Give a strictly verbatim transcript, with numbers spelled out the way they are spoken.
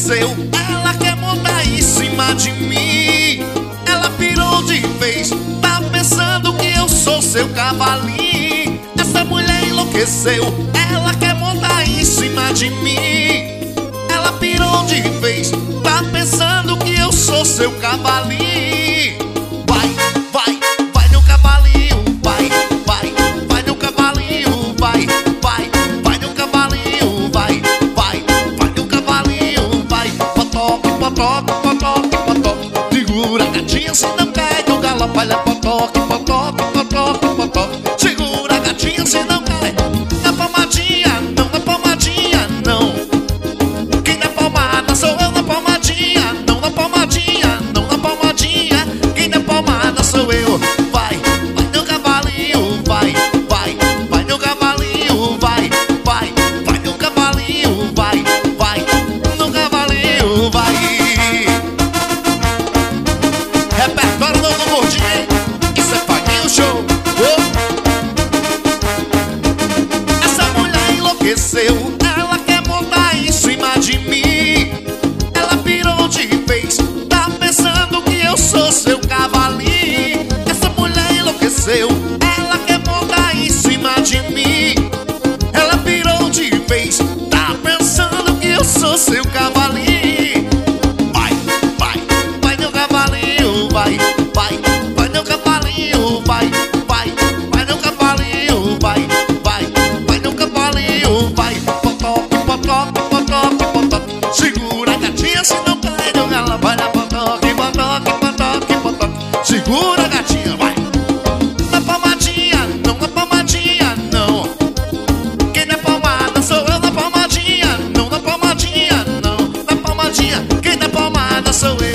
enlouqueceu, ela quer montar em cima de mim. Ela pirou de vez, tá pensando que eu sou seu cavalinho. Essa mulher enlouqueceu, ela quer montar em cima de mim. Ela pirou de vez, tá pensando que eu sou seu cavalinho. Vai, vai, vai no cavalinho, vai, vai, vai no cavalinho, vai, vai, vai no cavalinho, vai, vai, vai no cavalinho, vai. Potoque, potoque, potoque, potoque, segura gatinha se não cai do galope. Olha, potoque, potoque, potoque, potoque, segura gatinha se não cai. Na palmadinha, não, na palmadinha, não. Quem dá palmada sou eu na palmadinha, não na palmadinha, não na palmadinha. Quem dá palmada sou eu. Vai, vai no cavalinho, vai, vai, vai no cavalinho, vai, vai, vai no cavalinho, vai, vai, no cavalinho, vai. Repertório do Gordinho, hein? Isso é Paguinho Show. Oh. Essa mulher enlouqueceu, ela quer montar em cima de mim. Ela pirou de vez, tá pensando que eu sou seu cavalinho. Essa mulher enlouqueceu, ela quer montar em cima de mim. Ela pirou de vez, tá pensando que eu sou seu cavalinho. Vai, vai, vai no cavalinho, vai, vai, vai no cavalinho, vai, vai, vai no cavalinho, vai, vai, vai no cavalinho, vai. Potoque, potoque, potoque, potoque, segura a gatinha se não cai do galope. Olha, potoque, potoque, potoque, potoque, segura a gatinha, vai. Na palmadinha, não na palmadinha, não. Quem dá palmada sou eu na palmadinha, não na palmadinha, não. Na palmadinha, quem dá palmada sou eu.